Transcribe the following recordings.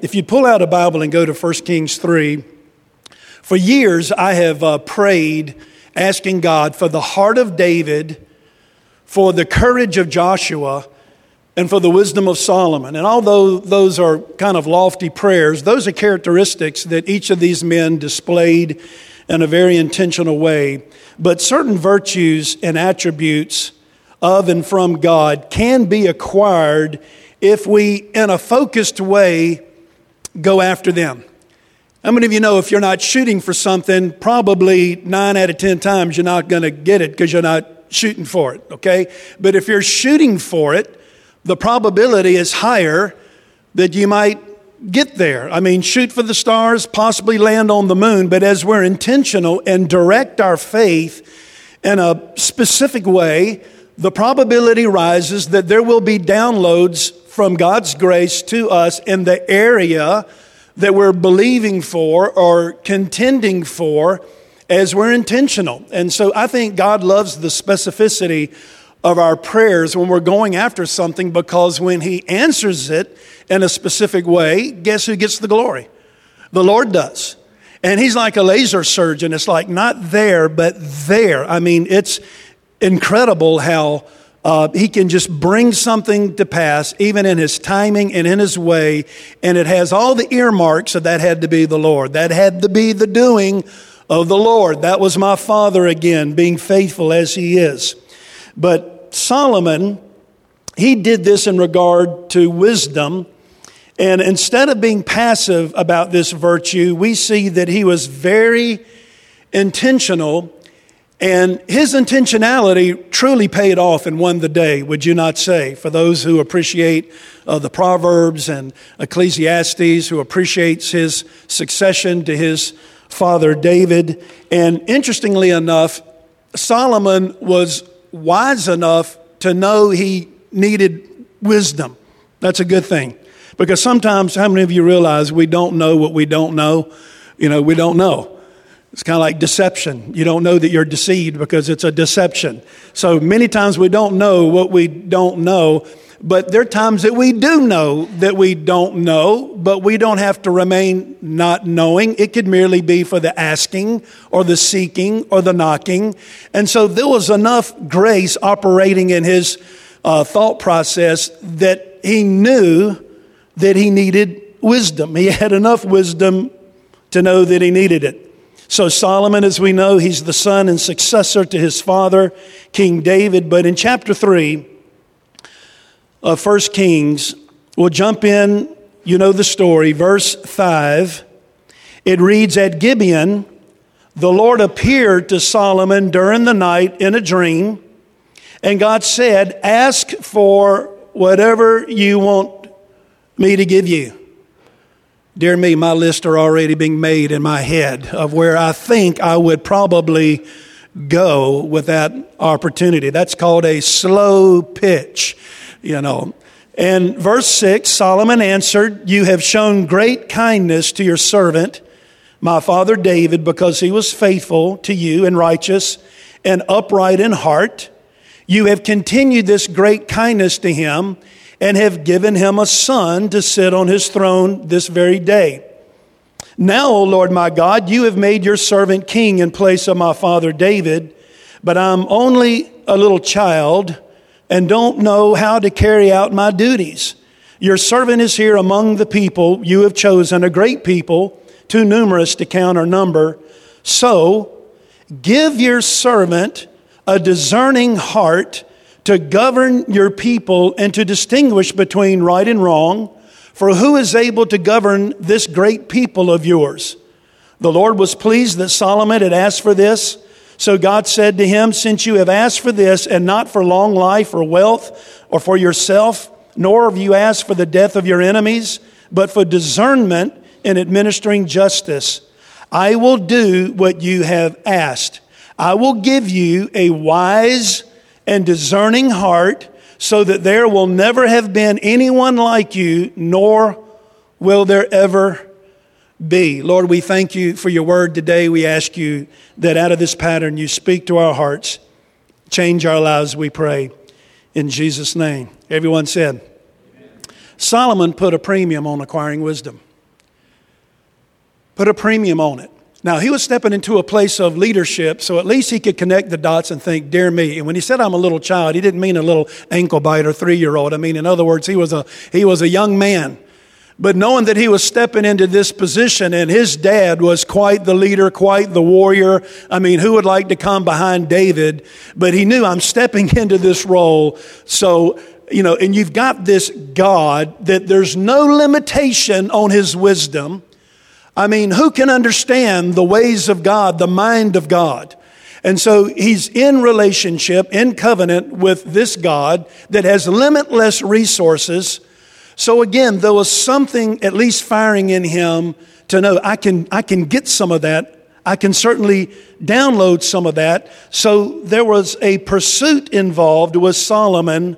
if you pull out a Bible and go to 1 Kings 3, for years I have prayed asking God for the heart of David, for the courage of Joshua, and for the wisdom of Solomon. And although those are kind of lofty prayers, those are characteristics that each of these men displayed in a very intentional way. But certain virtues and attributes of and from God can be acquired if we, in a focused way, go after them. How many of you know if you're not shooting for something, probably 9 out of 10 times you're not going to get it because you're not shooting for it, okay? But if you're shooting for it, the probability is higher that you might get there. I mean, shoot for the stars, possibly land on the moon, but as we're intentional and direct our faith in a specific way, the probability rises that there will be downloads from God's grace to us in the area that we're believing for or contending for as we're intentional. And so I think God loves the specificity of our prayers when we're going after something, because when He answers it in a specific way, guess who gets the glory? The Lord does. And He's like a laser surgeon. It's like not there, but there. I mean, it's incredible how He can just bring something to pass, even in His timing and in His way. And it has all the earmarks of that had to be the Lord. That had to be the doing of the Lord. That was my Father again, being faithful as He is. But Solomon, he did this in regard to wisdom. And instead of being passive about this virtue, we see that he was very intentional. And his intentionality truly paid off and won the day, would you not say? For those who appreciate the Proverbs and Ecclesiastes, who appreciates his succession to his father David. And interestingly enough, Solomon was wise enough to know he needed wisdom. That's a good thing. Because sometimes, how many of you realize we don't know what we don't know? You know, we don't know. It's kind of like deception. You don't know that you're deceived because it's a deception. So many times we don't know what we don't know, but there are times that we do know that we don't know, but we don't have to remain not knowing. It could merely be for the asking or the seeking or the knocking. And so there was enough grace operating in his thought process that he knew that he needed wisdom. He had enough wisdom to know that he needed it. So Solomon, as we know, he's the son and successor to his father, King David. But in chapter 3 of 1 Kings, we'll jump in, you know the story, verse 5. It reads, "At Gibeon, the Lord appeared to Solomon during the night in a dream, and God said, 'Ask for whatever you want me to give you.'" Dear me, my lists are already being made in my head of where I think I would probably go with that opportunity. That's called a slow pitch, you know. And verse 6, Solomon answered, "You have shown great kindness to your servant, my father David, because he was faithful to you and righteous and upright in heart. You have continued this great kindness to him and have given him a son to sit on his throne this very day. Now, O Lord my God, you have made your servant king in place of my father David, but I'm only a little child and don't know how to carry out my duties. Your servant is here among the people you have chosen, a great people, too numerous to count or number. So give your servant a discerning heart to govern your people and to distinguish between right and wrong. For who is able to govern this great people of yours?" The Lord was pleased that Solomon had asked for this. So God said to him, "Since you have asked for this, and not for long life or wealth or for yourself, nor have you asked for the death of your enemies, but for discernment in administering justice, I will do what you have asked. I will give you a wise and discerning heart, so that there will never have been anyone like you, nor will there ever be." Lord, we thank you for your word today. We ask you that out of this pattern you speak to our hearts. Change our lives, we pray. In Jesus' name. Everyone said. Amen. Solomon put a premium on acquiring wisdom. put a premium on it. Now, he was stepping into a place of leadership, so at least he could connect the dots and think, dear me. And when he said I'm a little child, he didn't mean a little ankle biter 3-year-old. I mean, in other words, he was a young man. But knowing that he was stepping into this position, and his dad was quite the leader, quite the warrior. I mean, who would like to come behind David? But he knew, I'm stepping into this role. So, and you've got this God that there's no limitation on his wisdom. I mean, who can understand the ways of God, the mind of God? And so he's in relationship, in covenant with this God that has limitless resources. So again, there was something at least firing in him to know I can get some of that. I can certainly download some of that. So there was a pursuit involved with Solomon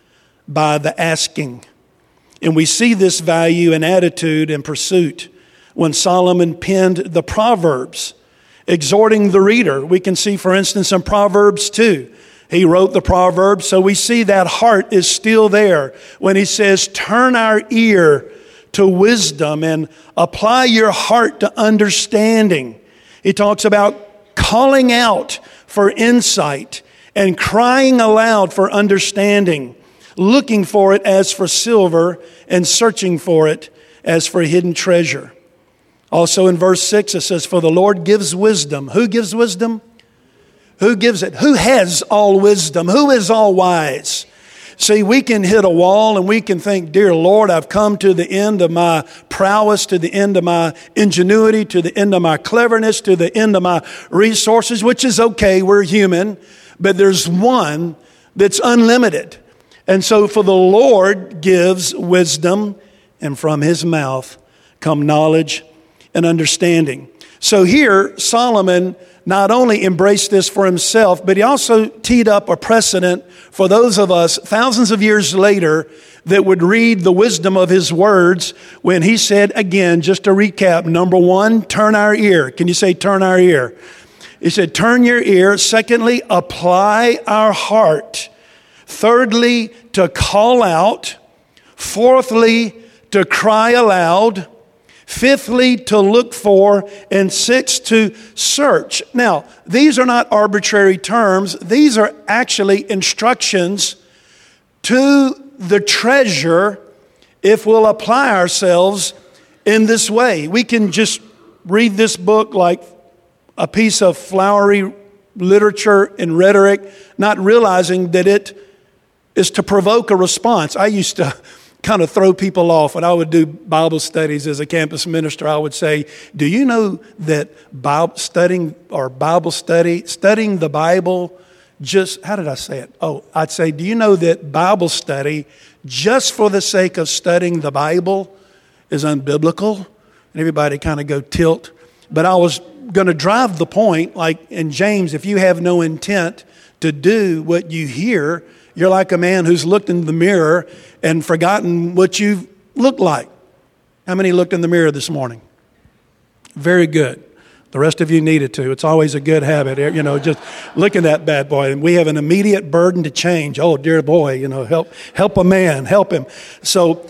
by the asking. And we see this value and attitude and pursuit when Solomon penned the Proverbs, exhorting the reader. We can see, for instance, in Proverbs 2, he wrote the Proverbs, so we see that heart is still there when he says, turn our ear to wisdom and apply your heart to understanding. He talks about calling out for insight and crying aloud for understanding, looking for it as for silver and searching for it as for hidden treasure. Also in verse 6 it says, for the Lord gives wisdom. Who gives wisdom? Who gives it? Who has all wisdom? Who is all wise? See, we can hit a wall and we can think, dear Lord, I've come to the end of my prowess, to the end of my ingenuity, to the end of my cleverness, to the end of my resources, which is okay, we're human, but there's one that's unlimited. And so for the Lord gives wisdom, and from his mouth come knowledge and understanding. So here, Solomon not only embraced this for himself, but he also teed up a precedent for those of us thousands of years later that would read the wisdom of his words when he said, again, just to recap, number one, turn our ear. Can you say turn our ear? He said, turn your ear. Secondly, apply our heart. Thirdly, to call out. Fourthly, to cry aloud. Fifthly, to look for. And sixth, to search. Now, these are not arbitrary terms. These are actually instructions to the treasure if we'll apply ourselves in this way. We can just read this book like a piece of flowery literature and rhetoric, not realizing that it is to provoke a response. I used to kind of throw people off when I would do Bible studies as a campus minister. I would say, do you know that studying the Bible, just, how did I say it? I'd say, do you know that Bible study, just for the sake of studying the Bible, is unbiblical? And everybody kind of go tilt. But I was going to drive the point, like in James, if you have no intent to do what you hear, you're like a man who's looked in the mirror and forgotten what you look like. How many looked in the mirror this morning? Very good. The rest of you needed to. It's always a good habit, just look at that bad boy. And we have an immediate burden to change. Oh, dear boy, help a man, help him. So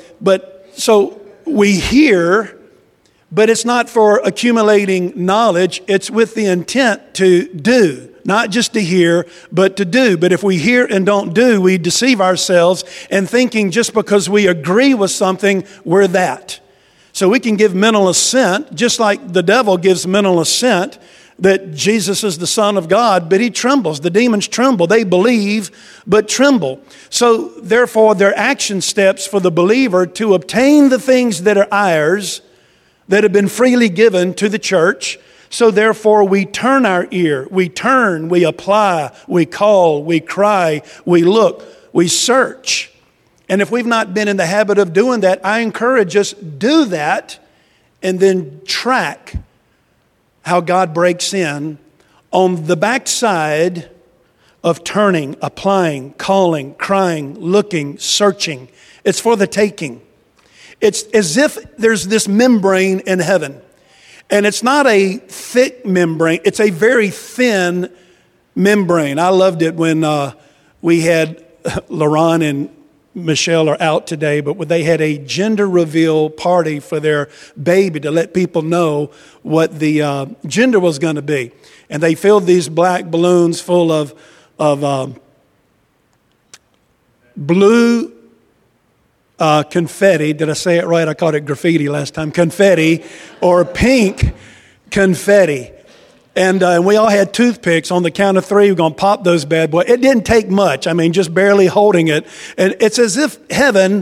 we hear, but it's not for accumulating knowledge. It's with the intent to do. Not just to hear, but to do. But if we hear and don't do, we deceive ourselves and thinking just because we agree with something, we're that. So we can give mental assent, just like the devil gives mental assent that Jesus is the Son of God, but he trembles. The demons tremble. They believe, but tremble. So therefore, they're action steps for the believer to obtain the things that are ours, that have been freely given to the church. So therefore, we turn our ear, we turn, we apply, we call, we cry, we look, we search. And if we've not been in the habit of doing that, I encourage us, do that and then track how God breaks in on the backside of turning, applying, calling, crying, looking, searching. It's for the taking. It's as if there's this membrane in heaven. And it's not a thick membrane. It's a very thin membrane. I loved it when we had LaRon and Michelle are out today, but they had a gender reveal party for their baby to let people know what the gender was going to be. And they filled these black balloons full of blue confetti. Did I say it right? I called it graffiti last time. Confetti, or pink confetti. And we all had toothpicks. On the count of three, we're going to pop those bad boys. It didn't take much. I mean, just barely holding it. And it's as if heaven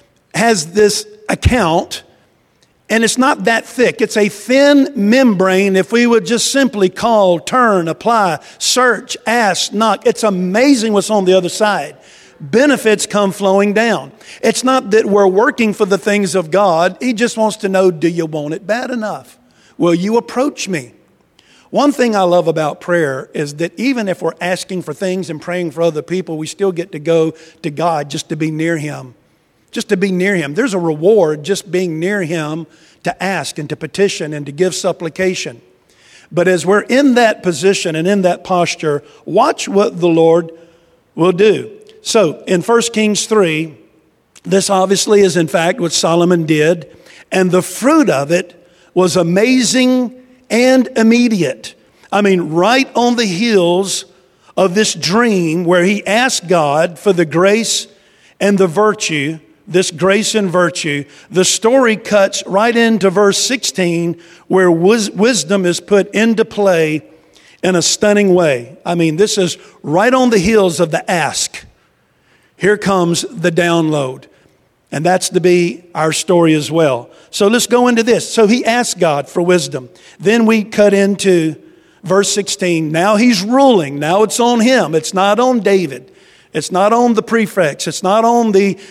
has this account, and it's not that thick. It's a thin membrane. If we would just simply call, turn, apply, search, ask, knock. It's amazing what's on the other side. Benefits come flowing down. It's not that we're working for the things of God. He just wants to know, do you want it bad enough? Will you approach me? One thing I love about prayer is that even if we're asking for things and praying for other people, we still get to go to God just to be near Him. Just to be near Him. There's a reward just being near Him to ask and to petition and to give supplication. But as we're in that position and in that posture, watch what the Lord will do. So in 1 Kings 3, this obviously is in fact what Solomon did. And the fruit of it was amazing and immediate. I mean, right on the heels of this dream where he asked God for the grace and the virtue, this grace and virtue, the story cuts right into verse 16 where wisdom is put into play in a stunning way. I mean, this is right on the heels of the ask. Here comes the download. And that's to be our story as well. So let's go into this. So he asked God for wisdom. Then we cut into verse 16. Now he's ruling. Now it's on him. It's not on David. It's not on the prefects. It's not on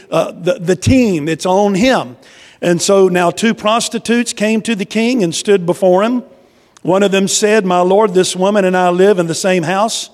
the team. It's on him. And so now two prostitutes came to the king and stood before him. One of them said, "My lord, this woman and I live in the same house.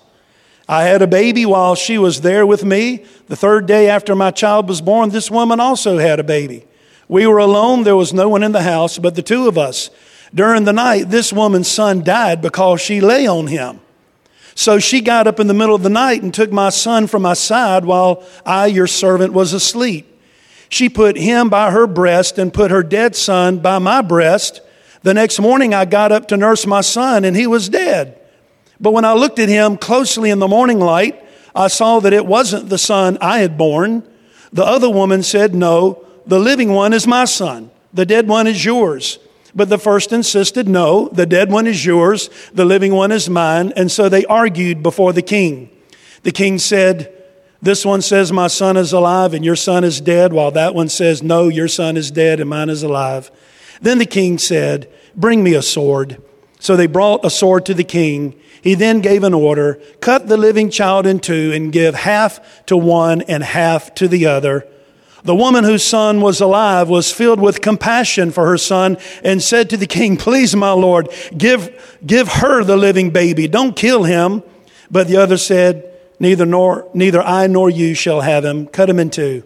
I had a baby while she was there with me. The third day after my child was born, this woman also had a baby. We were alone. There was no one in the house but the two of us. During the night, this woman's son died because she lay on him. So she got up in the middle of the night and took my son from my side while I, your servant, was asleep. She put him by her breast and put her dead son by my breast. The next morning I got up to nurse my son and he was dead. But when I looked at him closely in the morning light, I saw that it wasn't the son I had born. The other woman said, 'No, the living one is my son. The dead one is yours.' But the first insisted, 'No, the dead one is yours. The living one is mine.' And so they argued before the king. The king said, 'This one says my son is alive and your son is dead, while that one says, no, your son is dead and mine is alive.' Then the king said, 'Bring me a sword.' So they brought a sword to the king. He then gave an order, 'Cut the living child in two and give half to one and half to the other.' The woman whose son was alive was filled with compassion for her son and said to the king, 'Please, my lord, give her the living baby. Don't kill him.' But the other said, 'Neither I nor you shall have him. Cut him in two.'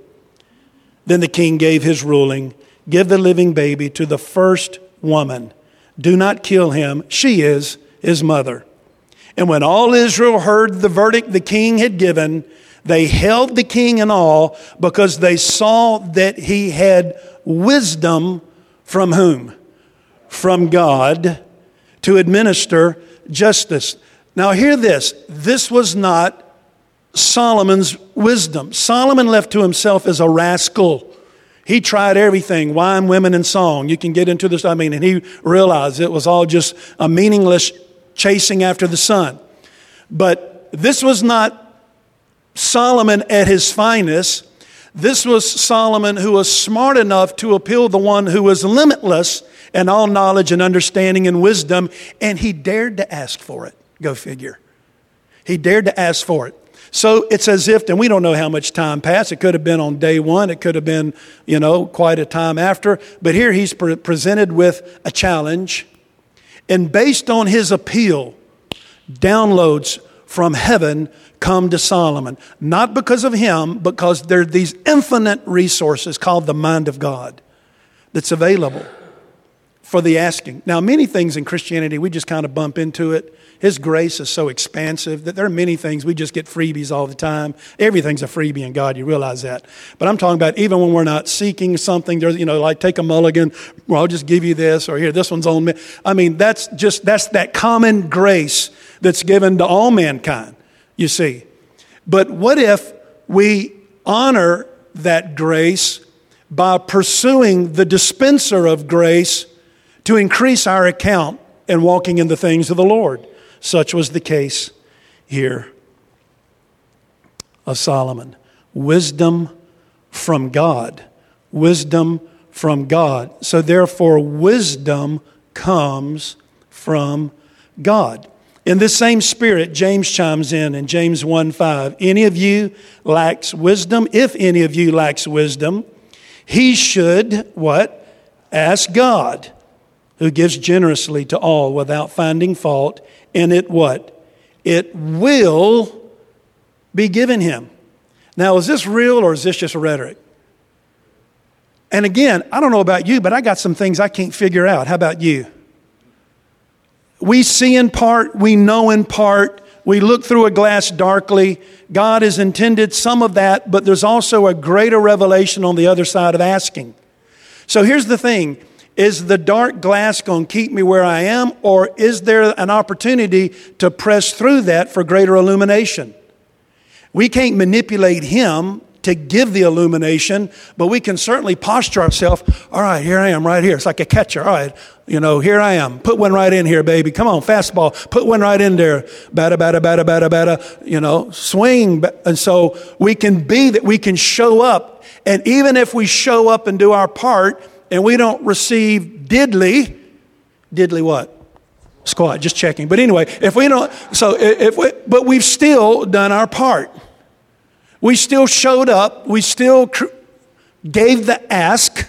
Then the king gave his ruling, 'Give the living baby to the first woman. Do not kill him. She is his mother.' And when all Israel heard the verdict the king had given, they held the king in awe because they saw that he had wisdom from whom? From God to administer justice. Now hear this. This was not Solomon's wisdom. Solomon left to himself as a rascal. He tried everything, wine, women, and song. You can get into this. And he realized it was all just a meaningless chasing after the sun. But this was not Solomon at his finest. This was Solomon who was smart enough to appeal to the one who was limitless in all knowledge and understanding and wisdom, and he dared to ask for it. Go figure. He dared to ask for it. So it's as if, and we don't know how much time passed. It could have been on day one. It could have been, quite a time after. But here he's presented with a challenge. And based on his appeal, downloads from heaven come to Solomon. Not because of him, because there are these infinite resources called the mind of God that's available for the asking. Now, many things in Christianity, we just kind of bump into it. His grace is so expansive that there are many things we just get freebies all the time. Everything's a freebie in God, you realize that. But I'm talking about even when we're not seeking something, there's, like take a mulligan, well, I'll just give you this, or here, this one's on me. I mean, that's that common grace that's given to all mankind, you see. But what if we honor that grace by pursuing the dispenser of grace to increase our account and walking in the things of the Lord? Such was the case here of Solomon. Wisdom from God. Wisdom from God. So therefore, wisdom comes from God. In this same spirit, James chimes in James 1:5. Any of you lacks wisdom? If any of you lacks wisdom, he should, what? Ask God, who gives generously to all without finding fault. And it what? It will be given him. Now, is this real or is this just rhetoric? And again, I don't know about you, but I got some things I can't figure out. How about you? We see in part, we know in part, we look through a glass darkly. God has intended some of that, but there's also a greater revelation on the other side of asking. So here's the thing. Is the dark glass going to keep me where I am, or is there an opportunity to press through that for greater illumination? We can't manipulate him to give the illumination, but we can certainly posture ourselves. All right, here I am right here. It's like a catcher. All right, here I am. Put one right in here, baby. Come on, fastball. Put one right in there. Batta, batta, batta, batta, batta. Swing. And so we can be that. We can show up. And even if we show up and do our part, and we don't receive diddly what? Squat, just checking. But anyway, if we don't, but we've still done our part. We still showed up. We still gave the ask.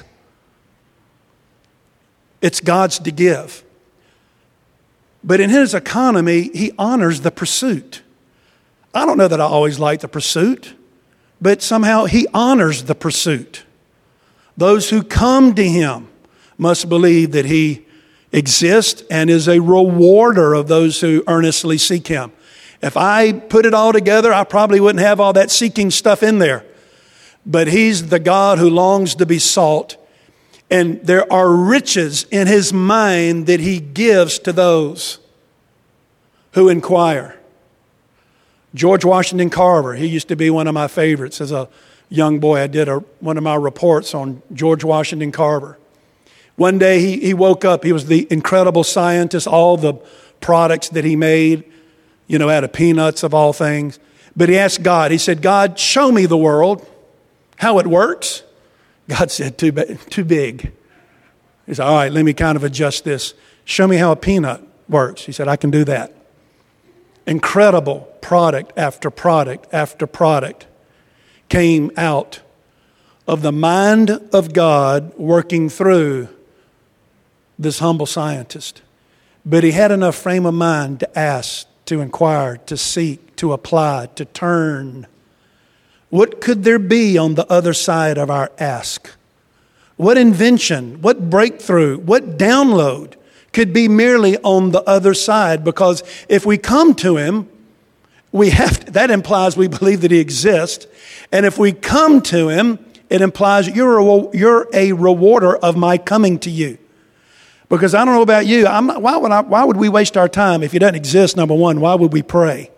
It's God's to give. But in his economy, he honors the pursuit. I don't know that I always like the pursuit, but somehow he honors the pursuit. Those who come to him must believe that he exists and is a rewarder of those who earnestly seek him. If I put it all together, I probably wouldn't have all that seeking stuff in there. But he's the God who longs to be sought. And there are riches in his mind that he gives to those who inquire. George Washington Carver, he used to be one of my favorites as a young boy. I did one of my reports on George Washington Carver. One day he woke up. He was the incredible scientist, all the products that he made, out of peanuts of all things. But he asked God, he said, God, show me the world, how it works. God said, too big. He said, all right, let me kind of adjust this. Show me how a peanut works. He said, I can do that. Incredible product after product after product came out of the mind of God working through this humble scientist. But he had enough frame of mind to ask, to inquire, to seek, to apply, to turn. What could there be on the other side of our ask? What invention, what breakthrough, what download could be merely on the other side? Because if we come to him, that implies we believe that he exists. And if we come to him, it implies you're a rewarder of my coming to you. Because I don't know about you, why would we waste our time if he doesn't exist, number one? Why would we pray?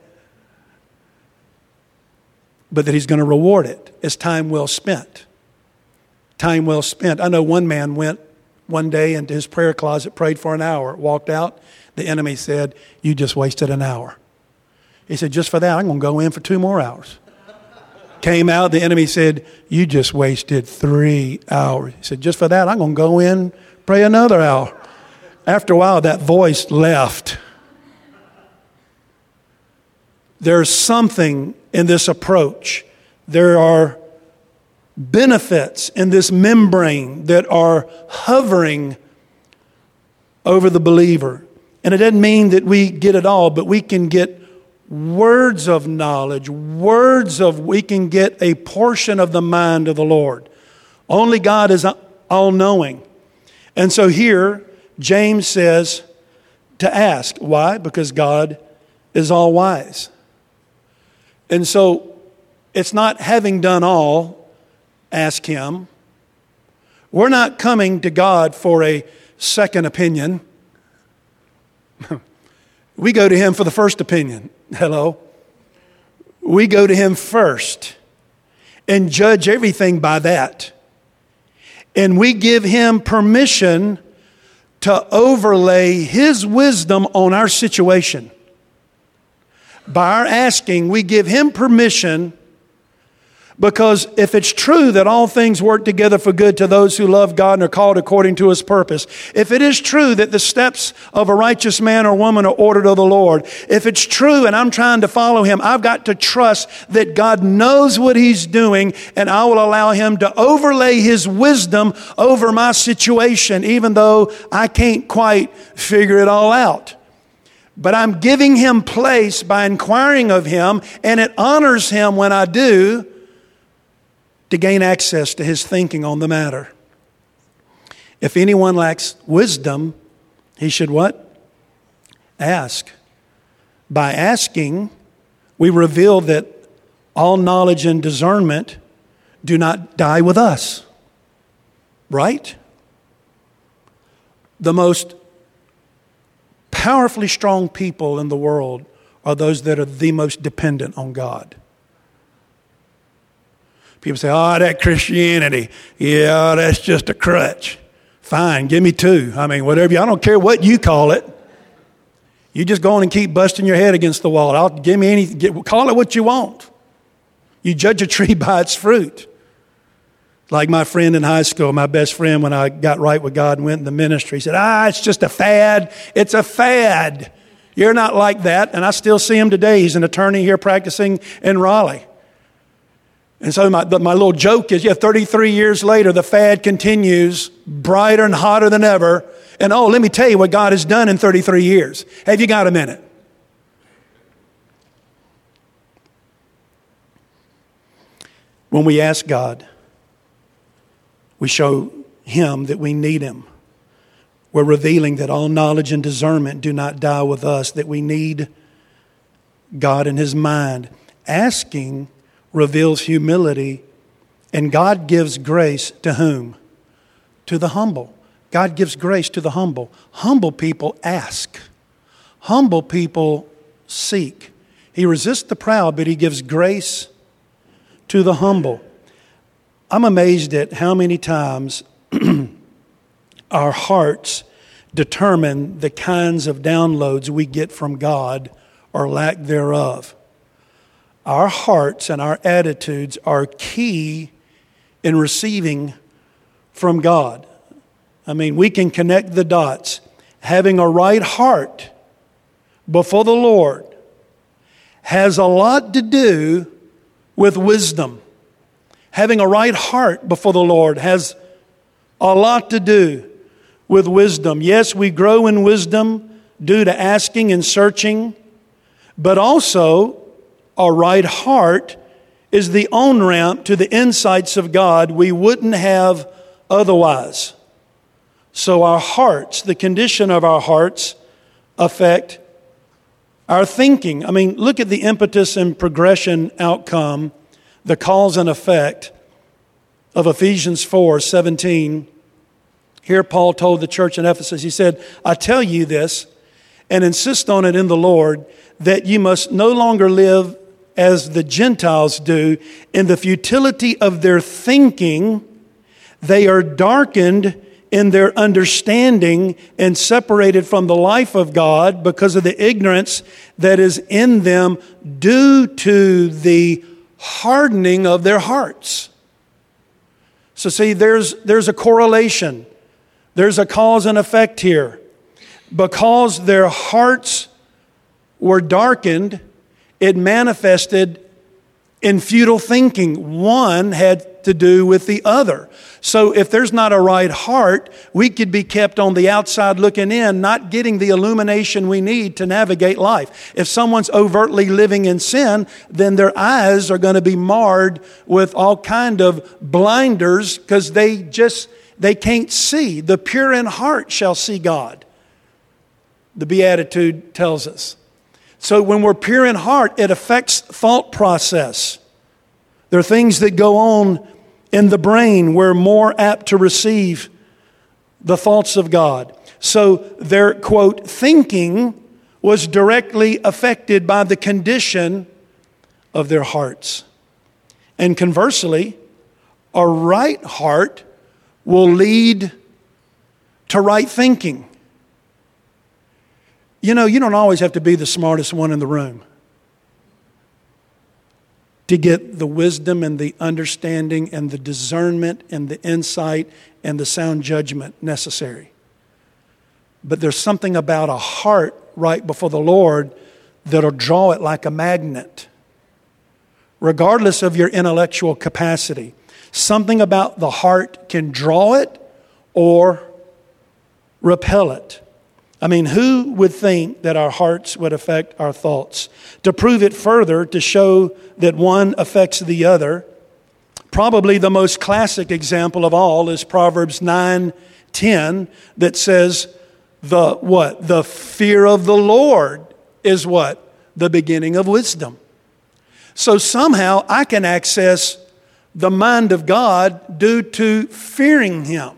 But that he's going to reward it as time well spent. Time well spent. I know one man went one day into his prayer closet, prayed for an hour, walked out. The enemy said, you just wasted an hour. He said, just for that, I'm going to go in for 2 more hours. Came out, the enemy said, you just wasted 3 hours. He said, just for that, I'm going to go in, pray another hour. After a while, that voice left. There's something in this approach. There are benefits in this membrane that are hovering over the believer. And it doesn't mean that we get it all, but we can get words of knowledge, we can get a portion of the mind of the Lord. Only God is all-knowing. And so here, James says to ask. Why? Because God is all wise. And so it's not having done all, ask Him. We're not coming to God for a second opinion. We go to Him for the first opinion. Hello? We go to Him first and judge everything by that. And we give Him permission to overlay His wisdom on our situation. By our asking, we give Him permission, because if it's true that all things work together for good to those who love God and are called according to His purpose, if it is true that the steps of a righteous man or woman are ordered of the Lord, if it's true and I'm trying to follow Him, I've got to trust that God knows what He's doing, and I will allow Him to overlay His wisdom over my situation, even though I can't quite figure it all out. But I'm giving Him place by inquiring of Him, and it honors Him when I do, to gain access to His thinking on the matter. If anyone lacks wisdom, he should what? Ask. By asking, we reveal that all knowledge and discernment do not die with us. Right? The most powerfully strong people in the world are those that are the most dependent on God. People say, oh, that Christianity, yeah, that's just a crutch. Fine, give me two. I mean, whatever. I don't care what you call it. You just go on and keep busting your head against the wall. Call it what you want. You judge a tree by its fruit. Like my friend in high school, my best friend, when I got right with God and went in the ministry, he said, it's just a fad. It's a fad. You're not like that. And I still see him today. He's an attorney here practicing in Raleigh. And so my little joke is, 33 years later, the fad continues, brighter and hotter than ever. And let me tell you what God has done in 33 years. Have you got a minute? When we ask God, we show Him that we need Him. We're revealing that all knowledge and discernment do not die with us, that we need God and His mind. Asking reveals humility, and God gives grace to whom? To the humble. God gives grace to the humble. Humble people ask. Humble people seek. He resists the proud, but He gives grace to the humble. I'm amazed at how many times our hearts determine the kinds of downloads we get from God or lack thereof. Our hearts and our attitudes are key in receiving from God. I mean, we can connect the dots. Having a right heart before the Lord has a lot to do with wisdom. Having a right heart before the Lord has a lot to do with wisdom. Yes, we grow in wisdom due to asking and searching, but also a right heart is the on-ramp to the insights of God we wouldn't have otherwise. So our hearts, the condition of our hearts, affect our thinking. I mean, look at the impetus and progression outcome, the cause and effect of Ephesians 4:17. Here Paul told the church in Ephesus, he said, I tell you this and insist on it in the Lord, that you must no longer live as the Gentiles do in the futility of their thinking. They are darkened in their understanding and separated from the life of God because of the ignorance that is in them due to the hardening of their hearts. So see, there's a correlation. There's a cause and effect here. Because their hearts were darkened, it manifested in futile thinking. One had to do with the other. So if there's not a right heart, we could be kept on the outside looking in, not getting the illumination we need to navigate life. If someone's overtly living in sin, then their eyes are going to be marred with all kind of blinders because they just they can't see. The pure in heart shall see God, the Beatitude tells us. So when we're pure in heart, it affects thought process. There are things that go on in the brain. We're more apt to receive the thoughts of God. So their, quote, thinking was directly affected by the condition of their hearts. And conversely, a right heart will lead to right thinking. You know, you don't always have to be the smartest one in the room to get the wisdom and the understanding and the discernment and the insight and the sound judgment necessary. But there's something about a heart right before the Lord that'll draw it like a magnet, regardless of your intellectual capacity. Something about the heart can draw it or repel it. I mean, who would think that our hearts would affect our thoughts? To prove it further, to show that one affects the other, probably the most classic example of all is Proverbs 9:10 that says, the fear of the Lord is what? The beginning of wisdom. So somehow I can access the mind of God due to fearing Him.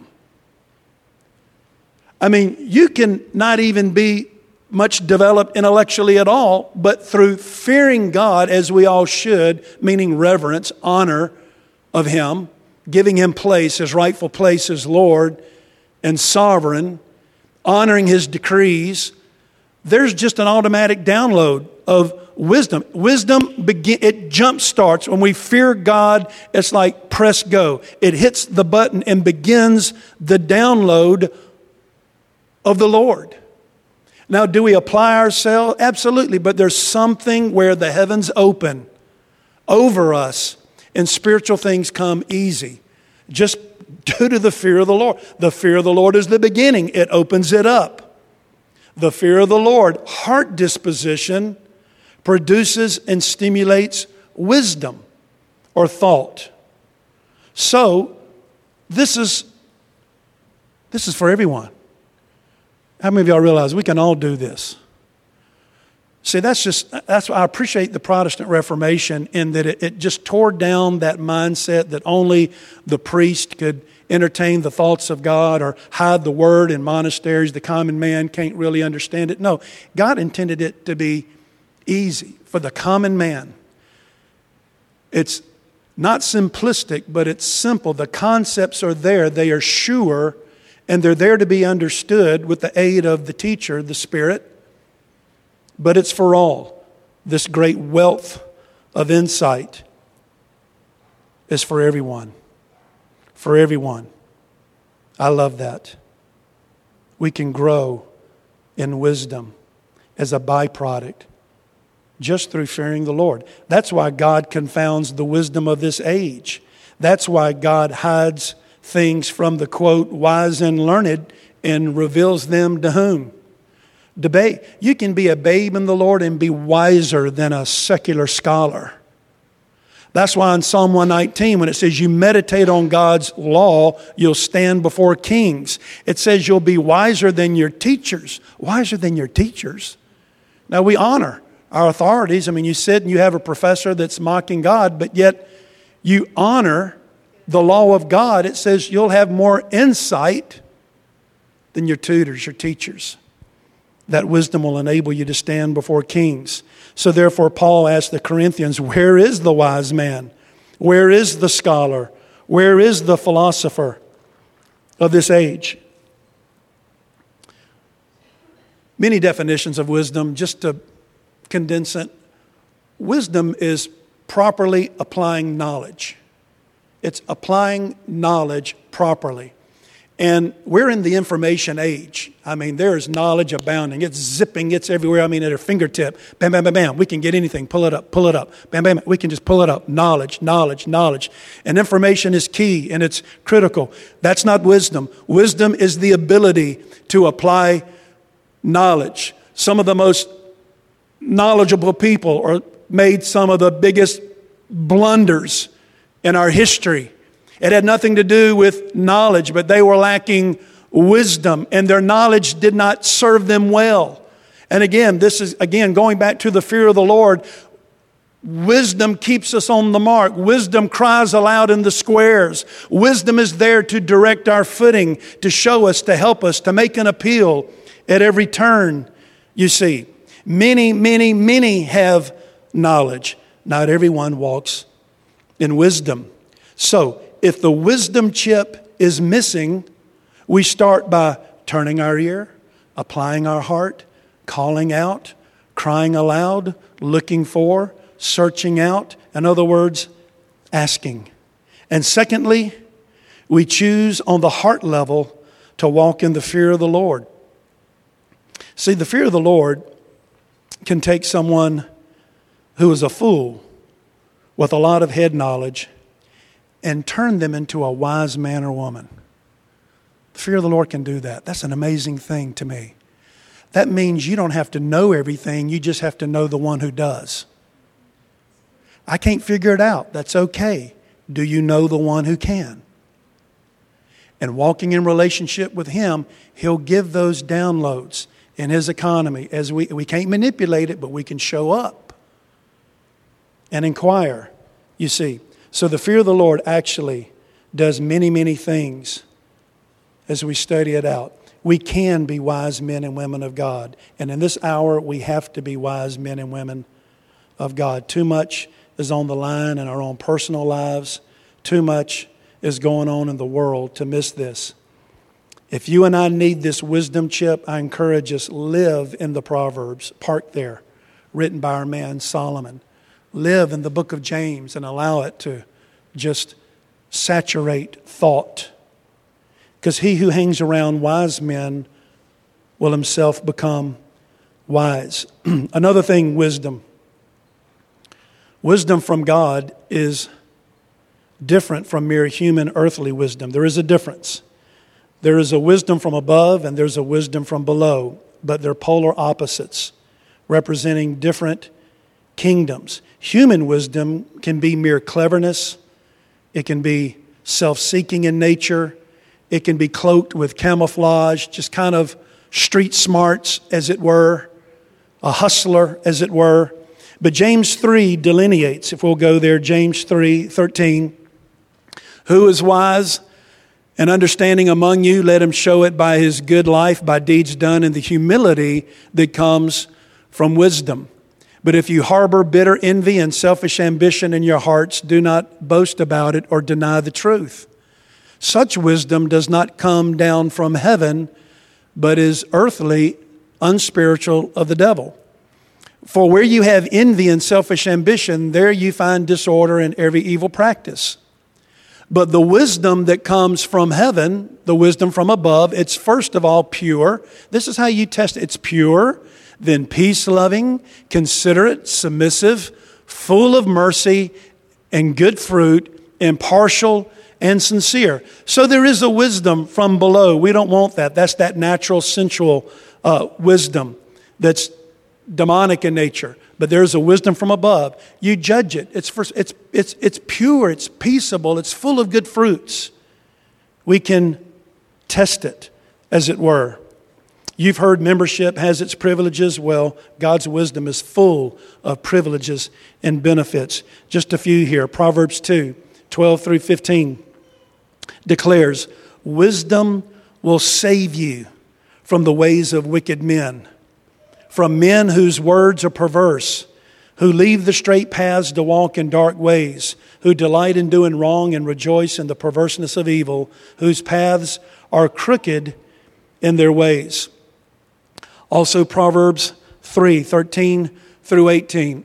I mean, you can not even be much developed intellectually at all, but through fearing God, as we all should, meaning reverence, honor of Him, giving Him place, His rightful place as Lord and sovereign, honoring His decrees, there's just an automatic download of wisdom. Wisdom, it jump starts. When we fear God, it's like press go. It hits the button and begins the download of the Lord. Now, do we apply ourselves? Absolutely. But there's something where the heavens open over us and spiritual things come easy. Just due to the fear of the Lord. The fear of the Lord is the beginning. It opens it up. The fear of the Lord, heart disposition, produces and stimulates wisdom or thought. So, this is for everyone. How many of y'all realize we can all do this? See, that's why I appreciate the Protestant Reformation in that it just tore down that mindset that only the priest could entertain the thoughts of God or hide the word in monasteries. The common man can't really understand it. No, God intended it to be easy for the common man. It's not simplistic, but it's simple. The concepts are there. They are sure, and they're there to be understood with the aid of the teacher, the Spirit. But it's for all. This great wealth of insight is for everyone. For everyone. I love that. We can grow in wisdom as a byproduct just through fearing the Lord. That's why God confounds the wisdom of this age. That's why God hides things from the, quote, wise and learned and reveals them to whom? Debate. You can be a babe in the Lord and be wiser than a secular scholar. That's why in Psalm 119, when it says you meditate on God's law, you'll stand before kings. It says you'll be wiser than your teachers. Wiser than your teachers. Now we honor our authorities. I mean, you sit and you have a professor that's mocking God, but yet you honor the law of God. It says you'll have more insight than your tutors, your teachers. That wisdom will enable you to stand before kings. So therefore, Paul asked the Corinthians, where is the wise man? Where is the scholar? Where is the philosopher of this age? Many definitions of wisdom, just to condense it. Wisdom is properly applying knowledge. It's applying knowledge properly. And we're in the information age. I mean, there is knowledge abounding. It's zipping. It's everywhere. I mean, at our fingertip. Bam, bam, bam, bam. We can get anything. Pull it up. Pull it up. Bam, bam, bam. We can just pull it up. Knowledge, knowledge, knowledge. And information is key and it's critical. That's not wisdom. Wisdom is the ability to apply knowledge. Some of the most knowledgeable people are made some of the biggest blunders in our history. It had nothing to do with knowledge, but they were lacking wisdom, and their knowledge did not serve them well. And again, this is going back to the fear of the Lord. Wisdom keeps us on the mark. Wisdom cries aloud in the squares. Wisdom is there to direct our footing, to show us, to help us, to make an appeal at every turn, you see. Many have knowledge. Not everyone walks in wisdom. So, if the wisdom chip is missing, we start by turning our ear, applying our heart, calling out, crying aloud, looking for, searching out. In other words, asking. And secondly, we choose on the heart level to walk in the fear of the Lord. See, the fear of the Lord can take someone who is a fool with a lot of head knowledge and turn them into a wise man or woman. The fear of the Lord can do that. That's an amazing thing to me. That means you don't have to know everything. You just have to know the one who does. I can't figure it out. That's okay. Do you know the one who can? And walking in relationship with Him, He'll give those downloads in His economy. As we can't manipulate it, but we can show up and inquire, you see. So the fear of the Lord actually does many things as we study it out. We can be wise men and women of God. And in this hour, we have to be wise men and women of God. Too much is on the line in our own personal lives. Too much is going on in the world to miss this. If you and I need this wisdom chip, I encourage us, live in the Proverbs, park there, written by our man Solomon. Live in the book of James and allow it to just saturate thought. Because he who hangs around wise men will himself become wise. Another thing, wisdom. Wisdom from God is different from mere human earthly wisdom. There is a difference. There is a wisdom from above and there's a wisdom from below, but they're polar opposites, representing different kingdoms. Human wisdom can be mere cleverness. It can be self-seeking in nature. It can be cloaked with camouflage, just kind of street smarts, as it were, a hustler, as it were. But James 3 delineates, if we'll go there, James 3:13, who is wise and understanding among you? Let him show it by his good life, by deeds done in the humility that comes from wisdom. But if you harbor bitter envy and selfish ambition in your hearts, do not boast about it or deny the truth. Such wisdom does not come down from heaven, but is earthly, unspiritual, of the devil. For where you have envy and selfish ambition, there you find disorder and every evil practice. But the wisdom that comes from heaven, the wisdom from above, it's first of all pure. This is how you test it. It's pure, then peace-loving, considerate, submissive, full of mercy and good fruit, impartial and sincere. So there is a wisdom from below. We don't want that. That's that natural, sensual wisdom that's demonic in nature. But there's a wisdom from above. You judge it. It's pure. It's peaceable. It's full of good fruits. We can test it, as it were. You've heard membership has its privileges. Well, God's wisdom is full of privileges and benefits. Just a few here. Proverbs 2:12-15 declares, wisdom will save you from the ways of wicked men, from men whose words are perverse, who leave the straight paths to walk in dark ways, who delight in doing wrong and rejoice in the perverseness of evil, whose paths are crooked in their ways. Also Proverbs 3:13-18.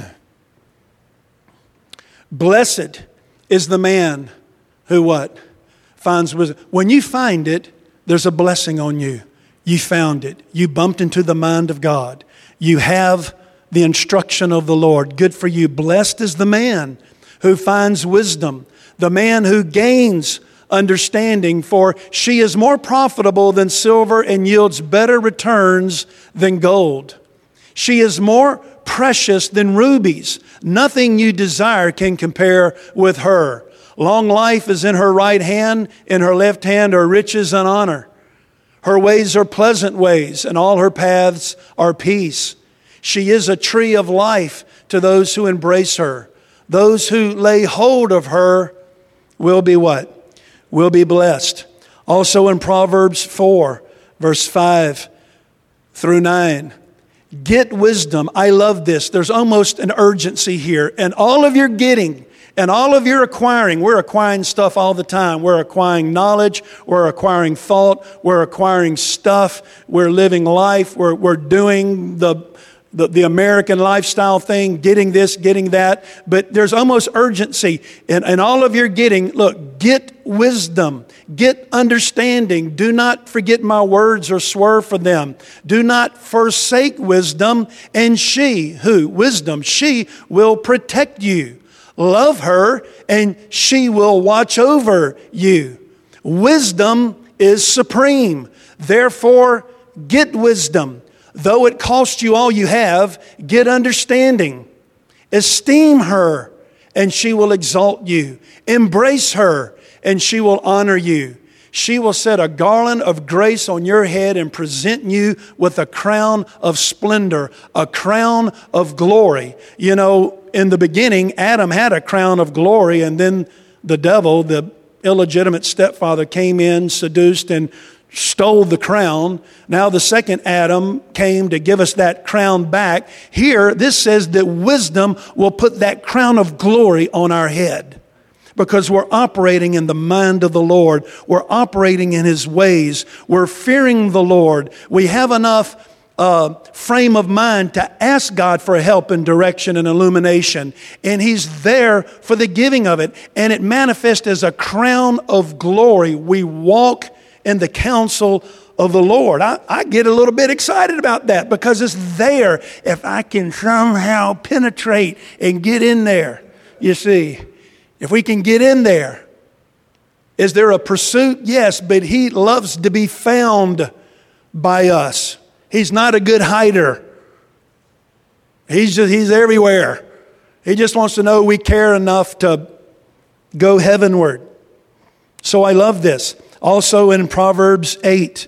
Blessed is the man who what? Finds wisdom. When you find it, there's a blessing on you. You found it. You bumped into the mind of God. You have the instruction of the Lord. Good for you. Blessed is the man who finds wisdom, the man who gains understanding, for she is more profitable than silver and yields better returns than gold. She is more precious than rubies. Nothing you desire can compare with her. Long life is in her right hand, in her left hand are riches and honor. Her ways are pleasant ways, and all her paths are peace. She is a tree of life to those who embrace her. Those who lay hold of her will be what? Will be blessed. Also in Proverbs 4, verse 5 through 9. Get wisdom. I love this. There's almost an urgency here. And all of your getting and all of your acquiring, we're acquiring stuff all the time. We're acquiring knowledge. We're acquiring thought. We're acquiring stuff. We're living life. We're doing the American lifestyle thing, getting this, getting that. But there's almost urgency in all of your getting. Look, get wisdom. Get understanding. Do not forget my words or swerve from them. Do not forsake wisdom. And she, who? Wisdom. She will protect you. Love her and she will watch over you. Wisdom is supreme. Therefore, get wisdom. Though it cost you all you have, get understanding. Esteem her, and she will exalt you. Embrace her, and she will honor you. She will set a garland of grace on your head and present you with a crown of splendor, a crown of glory. You know, in the beginning, Adam had a crown of glory, and then the devil, the illegitimate stepfather, came in, seduced, and stole the crown. Now the second Adam came to give us that crown back. Here, this says that wisdom will put that crown of glory on our head because we're operating in the mind of the Lord. We're operating in His ways. We're fearing the Lord. We have enough frame of mind to ask God for help and direction and illumination. And He's there for the giving of it. And it manifests as a crown of glory. We walk in the counsel of the Lord. I get a little bit excited about that because it's there. If I can somehow penetrate and get in there, you see, if we can get in there. Is there a pursuit? Yes, but He loves to be found by us. He's not a good hider. He's everywhere. He just wants to know we care enough to go heavenward. So I love this. Also in Proverbs 8,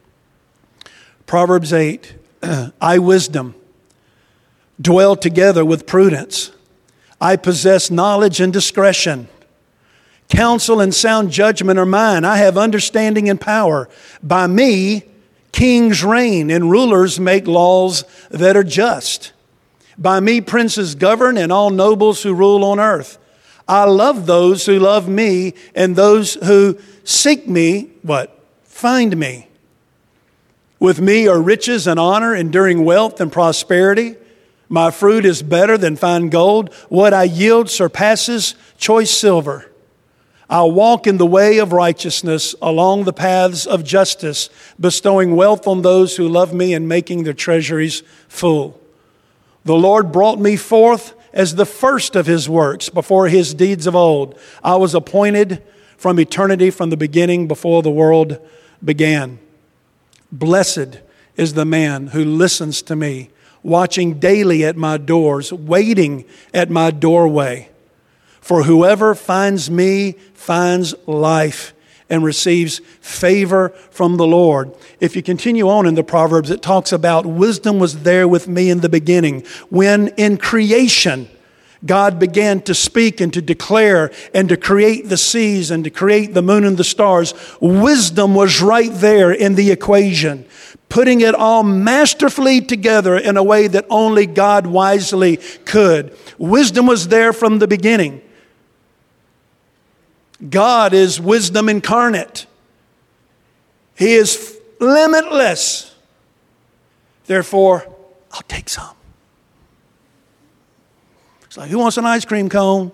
I, wisdom, dwell together with prudence. I possess knowledge and discretion. Counsel and sound judgment are mine. I have understanding and power. By me, kings reign and rulers make laws that are just. By me, princes govern and all nobles who rule on earth. I love those who love me, and those who seek me, what? Find me. With me are riches and honor, enduring wealth and prosperity. My fruit is better than fine gold. What I yield surpasses choice silver. I walk in the way of righteousness along the paths of justice, bestowing wealth on those who love me and making their treasuries full. The Lord brought me forth as the first of His works before His deeds of old. I was appointed from eternity, from the beginning, before the world began. Blessed is the man who listens to me, watching daily at my doors, waiting at my doorway. For whoever finds me finds life and receives favor from the Lord. If you continue on in the Proverbs, it talks about wisdom was there with me in the beginning. When in creation, God began to speak and to declare and to create the seas and to create the moon and the stars. Wisdom was right there in the equation, putting it all masterfully together in a way that only God wisely could. Wisdom was there from the beginning. God is wisdom incarnate. He is limitless. Therefore, I'll take some. It's like, who wants an ice cream cone?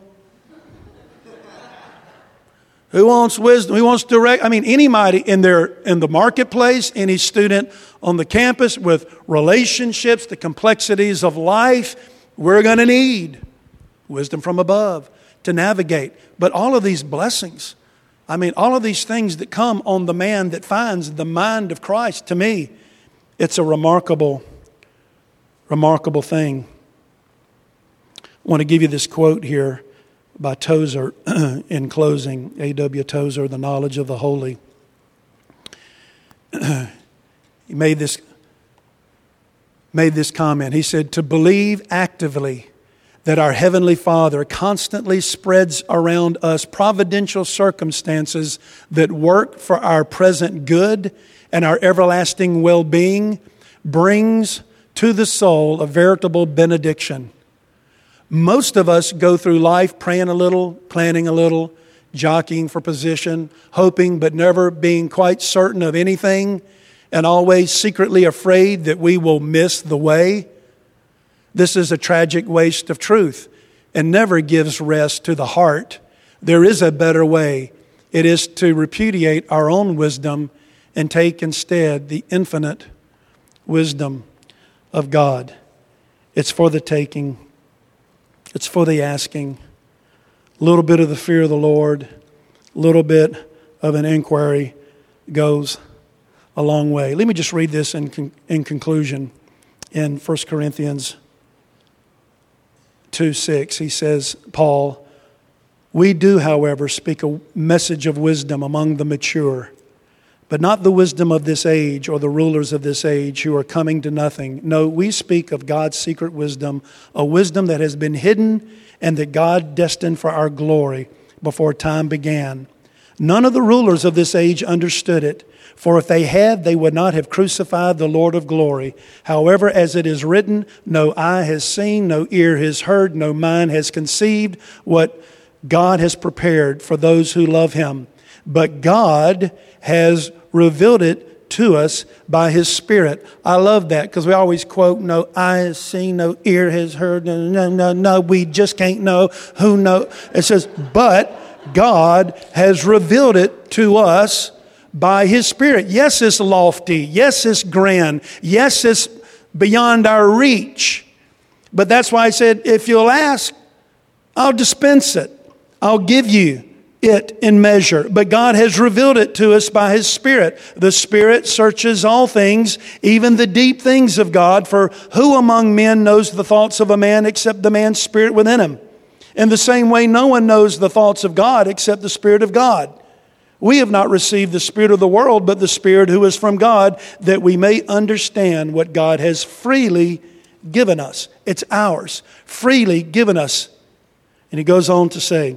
Who wants wisdom? Who wants direct? I mean, anybody in the marketplace, any student on the campus with relationships, the complexities of life, we're going to need wisdom from above to navigate. But all of these blessings, I mean, all of these things that come on the man that finds the mind of Christ, to me, it's a remarkable, remarkable thing. I want to give you this quote here by Tozer in closing, A.W. Tozer, The Knowledge of the Holy. He made this comment. He said, to believe actively that our Heavenly Father constantly spreads around us providential circumstances that work for our present good and our everlasting well-being brings to the soul a veritable benediction. Most of us go through life praying a little, planning a little, jockeying for position, hoping but never being quite certain of anything, and always secretly afraid that we will miss the way. This is a tragic waste of truth and never gives rest to the heart. There is a better way. It is to repudiate our own wisdom and take instead the infinite wisdom of God. It's for the taking. It's for the asking. A little bit of the fear of the Lord, a little bit of an inquiry goes a long way. Let me just read this in conclusion. In 1 Corinthians 2:6, he says, Paul, we do, however, speak a message of wisdom among the mature, but not the wisdom of this age or the rulers of this age who are coming to nothing. No, we speak of God's secret wisdom, a wisdom that has been hidden and that God destined for our glory before time began. None of the rulers of this age understood it, for if they had, they would not have crucified the Lord of glory. However, as it is written, no eye has seen, no ear has heard, no mind has conceived what God has prepared for those who love Him. But God has revealed it to us by His Spirit. I love that because we always quote, no eye has seen, no ear has heard, no, we just can't know who knows. It says, but God has revealed it to us by His Spirit. Yes, it's lofty. Yes, it's grand. Yes, it's beyond our reach. But that's why I said, if you'll ask, I'll dispense it. I'll give you it in measure. But God has revealed it to us by His Spirit. The Spirit searches all things, even the deep things of God. For who among men knows the thoughts of a man except the man's spirit within him? In the same way, no one knows the thoughts of God except the Spirit of God. We have not received the spirit of the world, but the Spirit who is from God, that we may understand what God has freely given us. It's ours, freely given us. And he goes on to say,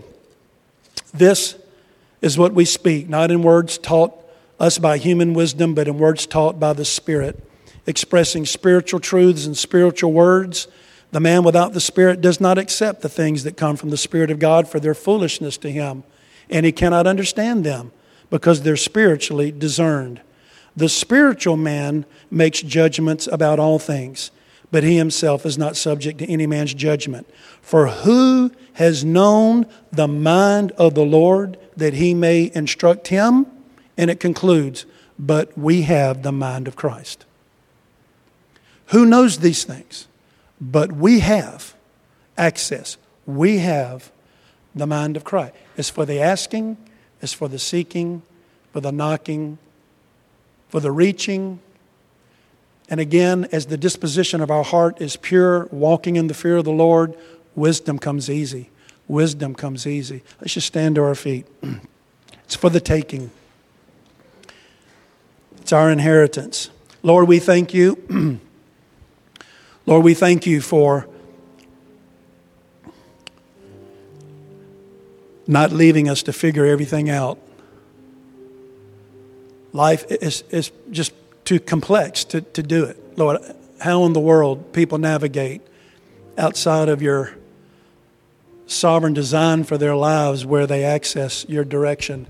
this is what we speak, not in words taught us by human wisdom, but in words taught by the Spirit, expressing spiritual truths and spiritual words. The man without the Spirit does not accept the things that come from the Spirit of God, for their foolishness to him, and he cannot understand them because they're spiritually discerned. The spiritual man makes judgments about all things, but he himself is not subject to any man's judgment. For who has known the mind of the Lord that he may instruct him? And it concludes, but we have the mind of Christ. Who knows these things? But we have access. We have the mind of Christ. It's for the asking, it's for the seeking, for the knocking, for the reaching. And again, as the disposition of our heart is pure, walking in the fear of the Lord, wisdom comes easy. Wisdom comes easy. Let's just stand to our feet. It's for the taking. It's our inheritance. Lord, we thank you. Lord, we thank you for not leaving us to figure everything out. Life is just too complex to do it. Lord, how in the world people navigate outside of your sovereign design for their lives where they access your direction.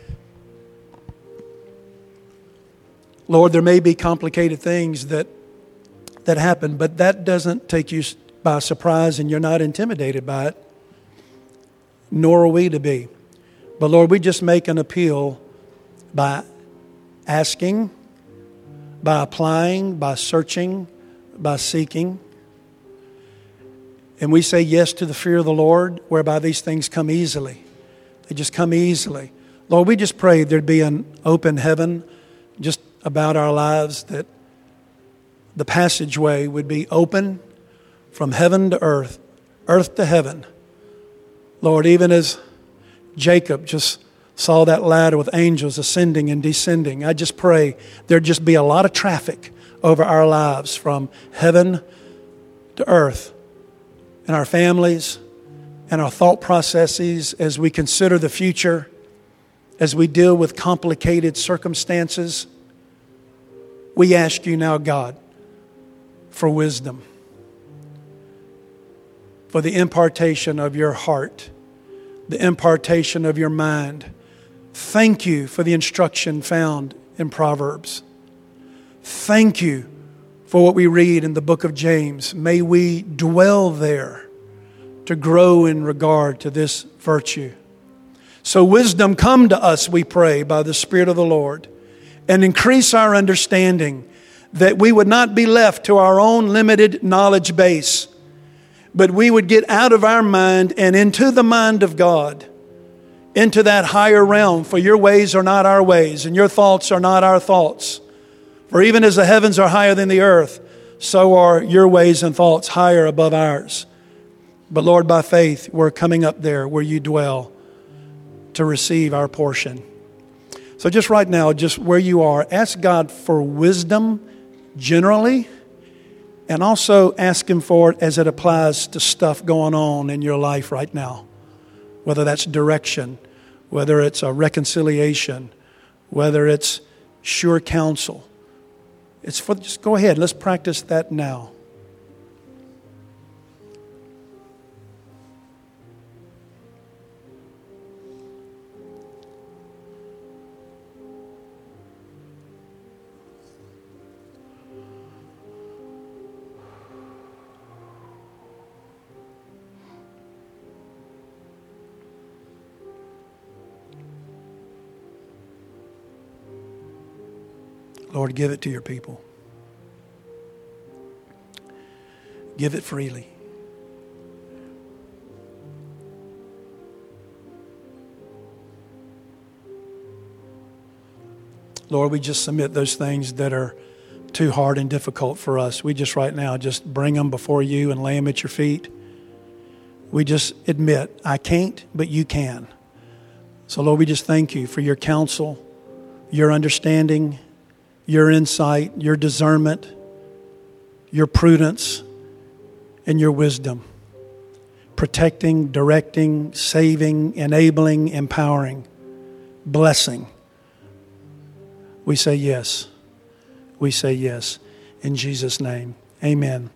Lord, there may be complicated things that happen, but that doesn't take you by surprise and you're not intimidated by it, nor are we to be. But Lord, we just make an appeal by asking, by applying, by searching, by seeking. And we say yes to the fear of the Lord, whereby these things come easily. They just come easily. Lord, we just pray there'd be an open heaven just about our lives, that the passageway would be open from heaven to earth to heaven. Lord, even as Jacob just saw that ladder with angels ascending and descending, I just pray there'd just be a lot of traffic over our lives from heaven to earth in our families and our thought processes as we consider the future, as we deal with complicated circumstances. We ask you now, God, for wisdom, for the impartation of your heart, the impartation of your mind. Thank you for the instruction found in Proverbs. Thank you for what we read in the book of James. May we dwell there to grow in regard to this virtue. So wisdom, come to us, we pray, by the Spirit of the Lord, and increase our understanding, that we would not be left to our own limited knowledge base, but we would get out of our mind and into the mind of God, into that higher realm. For your ways are not our ways, and your thoughts are not our thoughts. For even as the heavens are higher than the earth, so are your ways and thoughts higher above ours. But Lord, by faith, we're coming up there where you dwell to receive our portion. So just right now, just where you are, ask God for wisdom generally, and also ask Him for it as it applies to stuff going on in your life right now. Whether that's direction, whether it's a reconciliation, whether it's sure counsel. Just go ahead, let's practice that now. Lord, give it to your people. Give it freely. Lord, we just submit those things that are too hard and difficult for us. We just right now just bring them before you and lay them at your feet. We just admit, I can't, but you can. So Lord, we just thank you for your counsel, your understanding, your insight, your discernment, your prudence, and your wisdom. Protecting, directing, saving, enabling, empowering, blessing. We say yes. We say yes. In Jesus' name, amen.